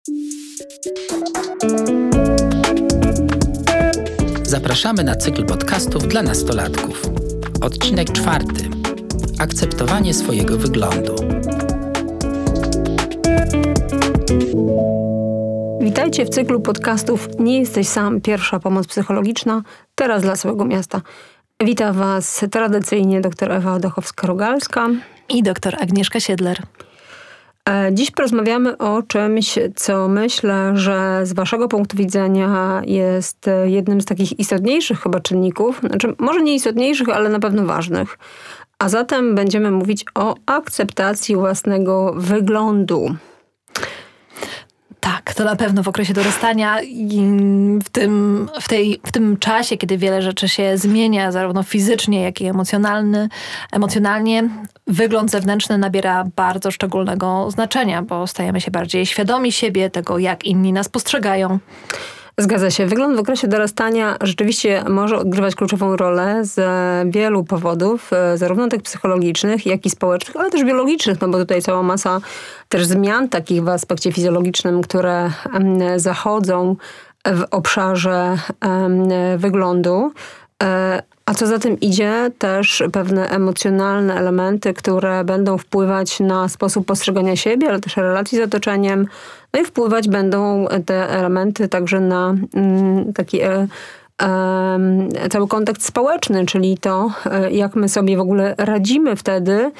Zapraszamy na cykl podcastów dla nastolatków. Odcinek 4. Akceptowanie swojego wyglądu. Witajcie w cyklu podcastów Nie jesteś sam, pierwsza pomoc psychologiczna, teraz dla całego miasta. Wita Was tradycyjnie dr Ewa Odochowska-Rogalska i dr Agnieszka Siedler. Dziś porozmawiamy o czymś, co myślę, że z Waszego punktu widzenia jest jednym z takich istotniejszych chyba czynników, znaczy może nie istotniejszych, ale na pewno ważnych. A zatem będziemy mówić o akceptacji własnego wyglądu. Tak, to na pewno w okresie dorastania i w tym czasie, kiedy wiele rzeczy się zmienia, zarówno fizycznie, jak i emocjonalnie, wygląd zewnętrzny nabiera bardzo szczególnego znaczenia, bo stajemy się bardziej świadomi siebie, tego jak inni nas postrzegają. Zgadza się. Wygląd w okresie dorastania rzeczywiście może odgrywać kluczową rolę z wielu powodów, zarówno tych psychologicznych, jak i społecznych, ale też biologicznych, no bo tutaj cała masa też zmian takich w aspekcie fizjologicznym, które zachodzą w obszarze wyglądu. A co za tym idzie, też pewne emocjonalne elementy, które będą wpływać na sposób postrzegania siebie, ale też relacji z otoczeniem. No i wpływać będą te elementy także na taki cały kontekst społeczny, czyli to, jak my sobie w ogóle radzimy wtedy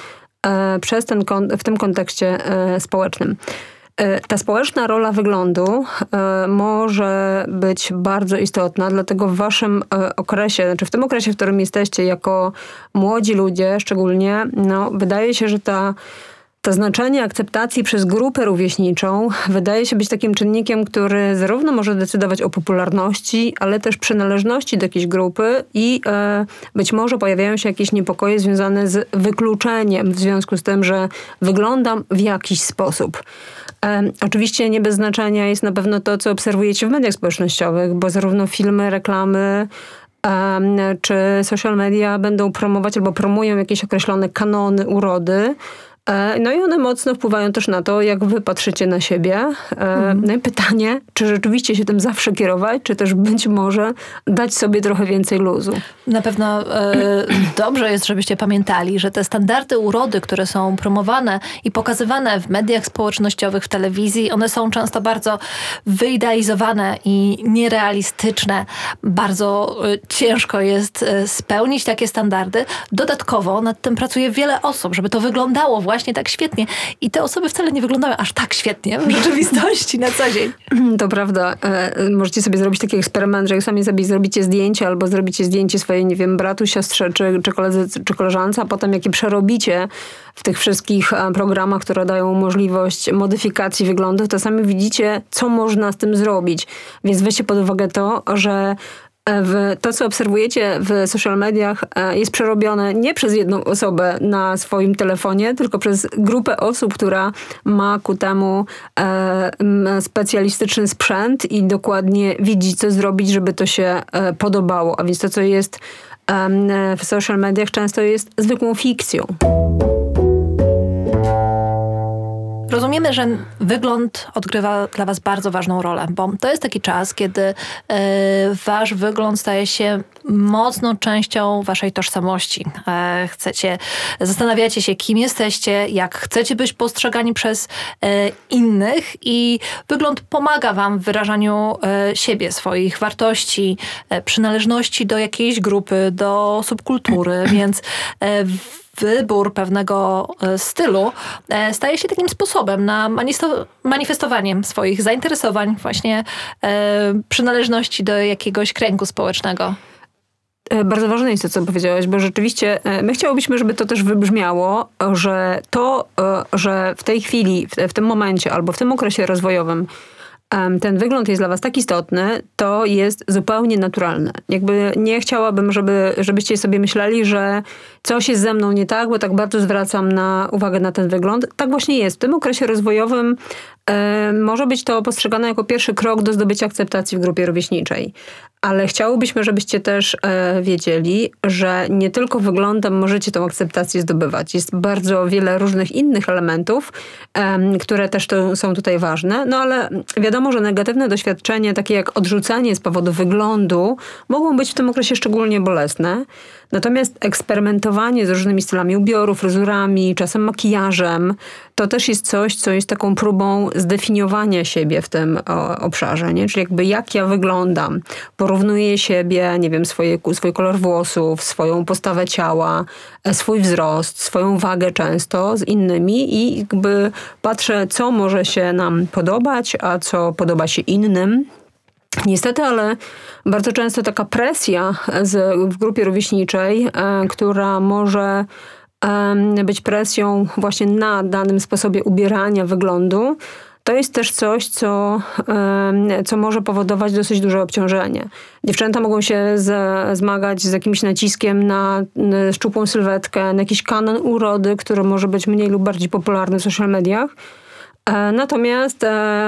w tym kontekście społecznym. Ta społeczna rola wyglądu może być bardzo istotna, dlatego w waszym okresie, znaczy w tym okresie, w którym jesteście jako młodzi ludzie szczególnie, wydaje się, że to znaczenie akceptacji przez grupę rówieśniczą wydaje się być takim czynnikiem, który zarówno może decydować o popularności, ale też przynależności do jakiejś grupy i być może pojawiają się jakieś niepokoje związane z wykluczeniem w związku z tym, że wyglądam w jakiś sposób. Oczywiście nie bez znaczenia jest na pewno to, co obserwujecie w mediach społecznościowych, bo zarówno filmy, reklamy czy social media będą promować albo promują jakieś określone kanony urody. No i one mocno wpływają też na to, jak wy patrzycie na siebie. No i pytanie, czy rzeczywiście się tym zawsze kierować, czy też być może dać sobie trochę więcej luzu. Na pewno dobrze jest, żebyście pamiętali, że te standardy urody, które są promowane i pokazywane w mediach społecznościowych, w telewizji, one są często bardzo wyidealizowane i nierealistyczne. Bardzo ciężko jest spełnić takie standardy. Dodatkowo nad tym pracuje wiele osób, żeby to wyglądało właśnie tak świetnie. I te osoby wcale nie wyglądają aż tak świetnie w rzeczywistości na co dzień. To prawda. Możecie sobie zrobić taki eksperyment, że jak sami sobie zrobicie zdjęcie albo zrobicie zdjęcie swojej, nie wiem, bratu, siostrze czy koledze, czy koleżance, a potem jakie przerobicie w tych wszystkich programach, które dają możliwość modyfikacji wyglądu, to sami widzicie, co można z tym zrobić. Więc weźcie pod uwagę to, że to, co obserwujecie w social mediach, jest przerobione nie przez jedną osobę na swoim telefonie, tylko przez grupę osób, która ma ku temu specjalistyczny sprzęt i dokładnie widzi, co zrobić, żeby to się podobało. A więc to, co jest w social mediach, często jest zwykłą fikcją. Rozumiemy, że wygląd odgrywa dla was bardzo ważną rolę, bo to jest taki czas, kiedy wasz wygląd staje się mocną częścią waszej tożsamości. Zastanawiacie się, kim jesteście, jak chcecie być postrzegani przez innych i wygląd pomaga wam w wyrażaniu siebie, swoich wartości, przynależności do jakiejś grupy, do subkultury, więc wybór pewnego stylu staje się takim sposobem na manifestowanie swoich zainteresowań, właśnie przynależności do jakiegoś kręgu społecznego. Bardzo ważne jest to, co powiedziałaś, bo rzeczywiście my chciałobyśmy, żeby to też wybrzmiało, że w tej chwili, w tym momencie albo w tym okresie rozwojowym ten wygląd jest dla was tak istotny, to jest zupełnie naturalne. Jakby nie chciałabym, żebyście sobie myśleli, że coś jest ze mną nie tak, bo tak bardzo zwracam uwagę na ten wygląd. Tak właśnie jest. W tym okresie rozwojowym może być to postrzegane jako pierwszy krok do zdobycia akceptacji w grupie rówieśniczej. Ale chciałobyśmy, żebyście też wiedzieli, że nie tylko wyglądem możecie tą akceptację zdobywać. Jest bardzo wiele różnych innych elementów, które też są tutaj ważne. No ale wiadomo, że negatywne doświadczenia, takie jak odrzucenie z powodu wyglądu, mogą być w tym okresie szczególnie bolesne. Natomiast eksperymentowanie z różnymi stylami ubioru, fryzurami, czasem makijażem, to też jest coś, co jest taką próbą zdefiniowania siebie w tym obszarze, nie? Czyli jakby jak ja wyglądam. Porównuję siebie, nie wiem, swój kolor włosów, swoją postawę ciała, swój wzrost, swoją wagę często z innymi i jakby patrzę, co może się nam podobać, a co podoba się innym. Niestety, ale bardzo często taka presja w grupie rówieśniczej, która może być presją właśnie na danym sposobie ubierania, wyglądu, to jest też coś, co może powodować dosyć duże obciążenie. Dziewczęta mogą się zmagać z jakimś naciskiem na szczupłą sylwetkę, na jakiś kanon urody, który może być mniej lub bardziej popularny w social mediach. Natomiast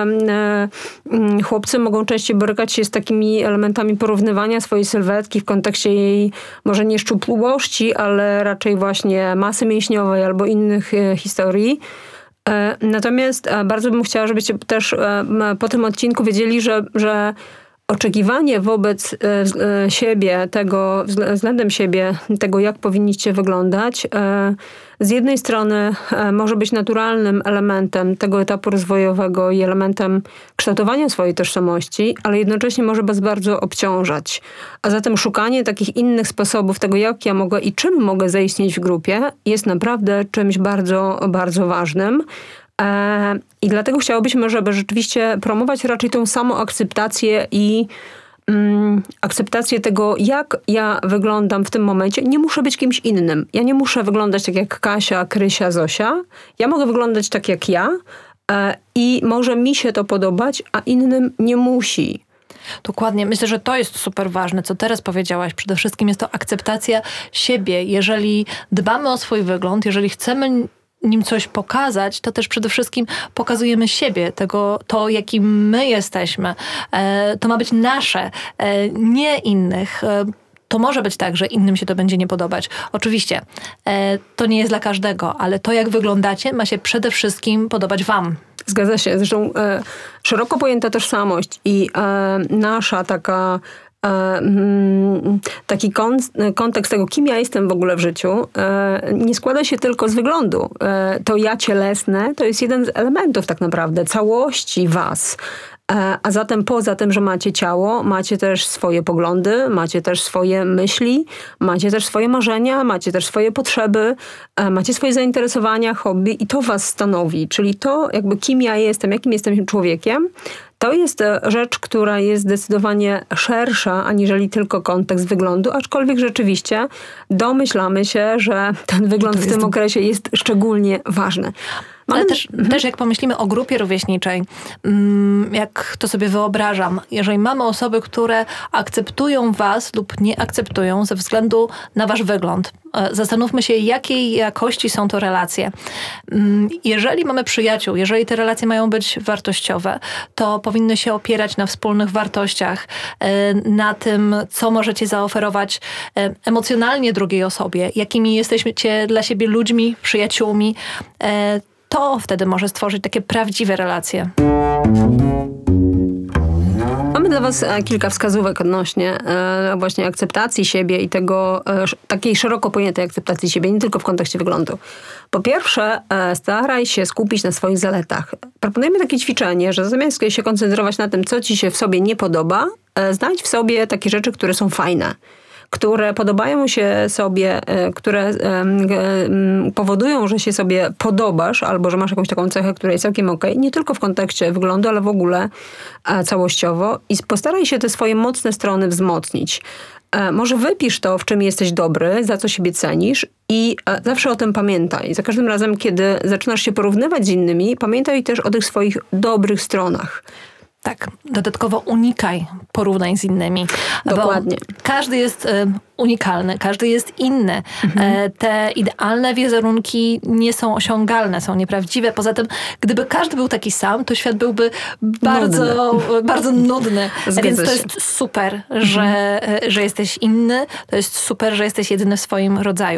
chłopcy mogą częściej borykać się z takimi elementami porównywania swojej sylwetki w kontekście jej może nie szczupłości, ale raczej właśnie masy mięśniowej albo innych historii. Natomiast bardzo bym chciała, żebyście też po tym odcinku wiedzieli, że oczekiwanie wobec siebie, względem siebie, tego jak powinniście wyglądać, z jednej strony może być naturalnym elementem tego etapu rozwojowego i elementem kształtowania swojej tożsamości, ale jednocześnie może was bardzo obciążać. A zatem szukanie takich innych sposobów tego, jak ja mogę i czym mogę zaistnieć w grupie, jest naprawdę czymś bardzo, bardzo ważnym. I dlatego chciałobyśmy, żeby rzeczywiście promować raczej tą samoakceptację i akceptację tego, jak ja wyglądam w tym momencie. Nie muszę być kimś innym. Ja nie muszę wyglądać tak jak Kasia, Krysia, Zosia. Ja mogę wyglądać tak jak ja i może mi się to podobać, a innym nie musi. Dokładnie. Myślę, że to jest super ważne, co teraz powiedziałaś. Przede wszystkim jest to akceptacja siebie. Jeżeli dbamy o swój wygląd, jeżeli chcemy nim coś pokazać, to też przede wszystkim pokazujemy siebie, to jakim my jesteśmy. To ma być nasze, nie innych. To może być tak, że innym się to będzie nie podobać. Oczywiście, to nie jest dla każdego, ale to, jak wyglądacie, ma się przede wszystkim podobać wam. Zgadza się. Zresztą szeroko pojęta tożsamość i nasza taki kontekst tego, kim ja jestem w ogóle w życiu, nie składa się tylko z wyglądu. To ja cielesne to jest jeden z elementów tak naprawdę całości was. A zatem poza tym, że macie ciało, macie też swoje poglądy, macie też swoje myśli, macie też swoje marzenia, macie też swoje potrzeby, macie swoje zainteresowania, hobby i to was stanowi. Czyli to jakby kim ja jestem, jakim jestem człowiekiem, to jest rzecz, która jest zdecydowanie szersza, aniżeli tylko kontekst wyglądu, aczkolwiek rzeczywiście domyślamy się, że ten wygląd w tym okresie jest szczególnie ważny. Ale też jak pomyślimy o grupie rówieśniczej, jak to sobie wyobrażam, jeżeli mamy osoby, które akceptują was lub nie akceptują ze względu na wasz wygląd, zastanówmy się, jakiej jakości są to relacje. Jeżeli mamy przyjaciół, jeżeli te relacje mają być wartościowe, to powinny się opierać na wspólnych wartościach, na tym, co możecie zaoferować emocjonalnie drugiej osobie, jakimi jesteście dla siebie ludźmi, przyjaciółmi. To wtedy może stworzyć takie prawdziwe relacje. Mamy dla was kilka wskazówek odnośnie właśnie akceptacji siebie i takiej szeroko pojętej akceptacji siebie, nie tylko w kontekście wyglądu. Po pierwsze, staraj się skupić na swoich zaletach. Proponujemy takie ćwiczenie, że zamiast się koncentrować na tym, co ci się w sobie nie podoba, znajdź w sobie takie rzeczy, które są fajne, które podobają się sobie, które powodują, że się sobie podobasz, albo że masz jakąś taką cechę, która jest całkiem okej, nie tylko w kontekście wyglądu, ale w ogóle całościowo i postaraj się te swoje mocne strony wzmocnić. Może wypisz to, w czym jesteś dobry, za co siebie cenisz i zawsze o tym pamiętaj. Za każdym razem, kiedy zaczynasz się porównywać z innymi, pamiętaj też o tych swoich dobrych stronach. Tak, dodatkowo unikaj porównań z innymi. Dokładnie. Bo każdy jest unikalny, każdy jest inny. Te idealne wizerunki nie są osiągalne, są nieprawdziwe. Poza tym, gdyby każdy był taki sam, to świat byłby bardzo nudny. Więc to jest super, że jesteś inny. To jest super, że jesteś jedyny w swoim rodzaju.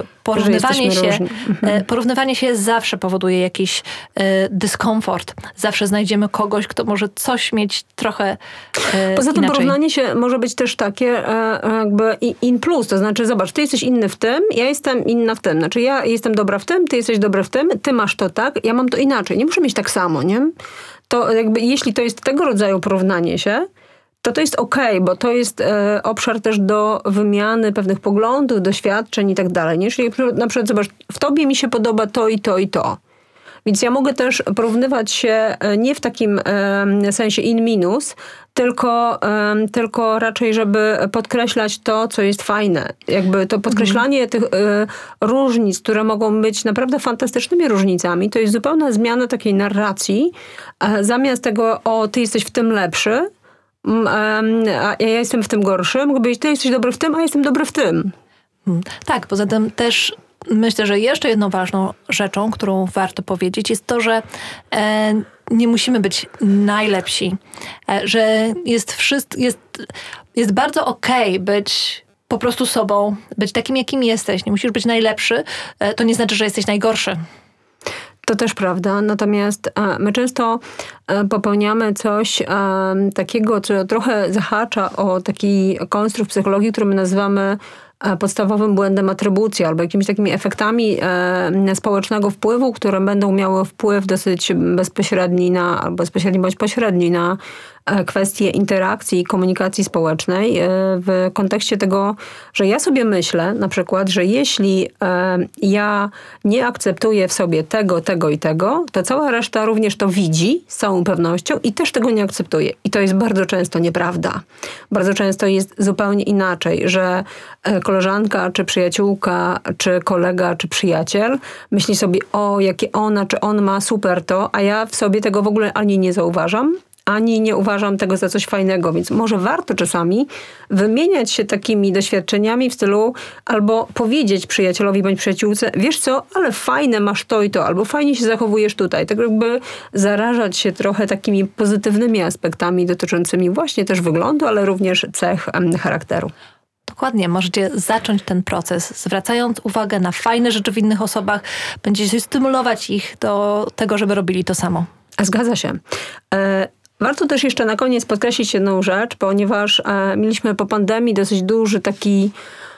Porównywanie się zawsze powoduje jakiś dyskomfort. Zawsze znajdziemy kogoś, kto może coś mieć trochę Poza tym inaczej. porównanie się może być też takie jakby in plus. To znaczy, zobacz, ty jesteś inny w tym, ja jestem inna w tym. Znaczy, ja jestem dobra w tym, ty jesteś dobry w tym, ty masz to tak, ja mam to inaczej. Nie muszę mieć tak samo, nie? To jakby, jeśli to jest tego rodzaju porównanie się, to jest okej, bo to jest obszar też do wymiany pewnych poglądów, doświadczeń i tak dalej. Nie? Czyli na przykład, zobacz, w tobie mi się podoba to i to i to. Więc ja mogę też porównywać się nie w takim sensie in-minus, tylko raczej, żeby podkreślać to, co jest fajne. Jakby to podkreślanie tych różnic, które mogą być naprawdę fantastycznymi różnicami, to jest zupełna zmiana takiej narracji. Zamiast tego, ty jesteś w tym lepszy, a ja jestem w tym gorszy, mógłby być, ty jesteś dobry w tym, a ja jestem dobry w tym. Tak, poza tym też myślę, że jeszcze jedną ważną rzeczą, którą warto powiedzieć, jest to, że nie musimy być najlepsi. Że jest bardzo okej być po prostu sobą, być takim, jakim jesteś. Nie musisz być najlepszy. To nie znaczy, że jesteś najgorszy. To też prawda, natomiast my często popełniamy coś takiego, co trochę zahacza o taki konstrukt psychologii, który my nazywamy podstawowym błędem atrybucji albo jakimiś takimi efektami społecznego wpływu, które będą miały wpływ dosyć bezpośredni albo bezpośredni bądź pośredni na kwestie interakcji i komunikacji społecznej w kontekście tego, że ja sobie myślę na przykład, że jeśli ja nie akceptuję w sobie tego i tego, to cała reszta również to widzi z całą pewnością i też tego nie akceptuje. I to jest bardzo często nieprawda. Bardzo często jest zupełnie inaczej, że koleżanka, czy przyjaciółka, czy kolega, czy przyjaciel myśli sobie, jakie ona, czy on ma super to, a ja w sobie tego w ogóle ani nie zauważam, ani nie uważam tego za coś fajnego, więc może warto czasami wymieniać się takimi doświadczeniami w stylu albo powiedzieć przyjacielowi bądź przyjaciółce, wiesz co, ale fajne masz to i to, albo fajnie się zachowujesz tutaj. Tak jakby zarażać się trochę takimi pozytywnymi aspektami dotyczącymi właśnie też wyglądu, ale również cech charakteru. Dokładnie, możecie zacząć ten proces, zwracając uwagę na fajne rzeczy w innych osobach, będziecie stymulować ich do tego, żeby robili to samo. Zgadza się. Warto też jeszcze na koniec podkreślić jedną rzecz, ponieważ mieliśmy po pandemii dosyć duży taki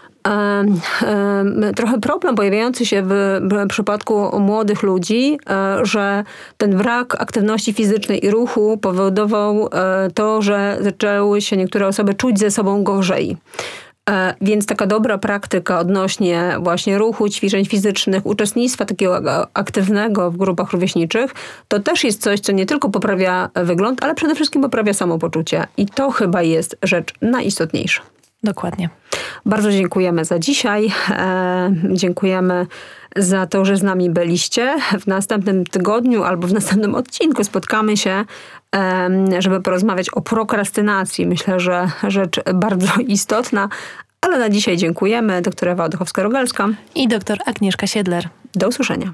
trochę problem pojawiający się w przypadku młodych ludzi, że ten brak aktywności fizycznej i ruchu powodował to, że zaczęły się niektóre osoby czuć ze sobą gorzej. Więc taka dobra praktyka odnośnie właśnie ruchu, ćwiczeń fizycznych, uczestnictwa takiego aktywnego w grupach rówieśniczych, to też jest coś, co nie tylko poprawia wygląd, ale przede wszystkim poprawia samopoczucie. I to chyba jest rzecz najistotniejsza. Dokładnie. Bardzo dziękujemy za dzisiaj. Dziękujemy za to, że z nami byliście. W następnym tygodniu albo w następnym odcinku spotkamy się, żeby porozmawiać o prokrastynacji. Myślę, że rzecz bardzo istotna. Ale na dzisiaj dziękujemy. Doktor Ewa Oddechowska-Rogalska i doktor Agnieszka Siedler. Do usłyszenia.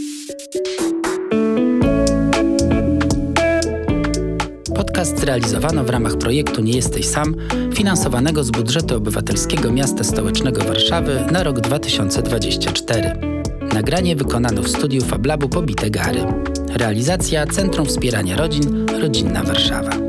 Podcast zrealizowano w ramach projektu Nie jesteś sam, finansowanego z budżetu obywatelskiego Miasta Stołecznego Warszawy na rok 2024. Nagranie wykonano w studiu FabLabu Pobite Gary. Realizacja Centrum Wspierania Rodzin, Rodzinna Warszawa.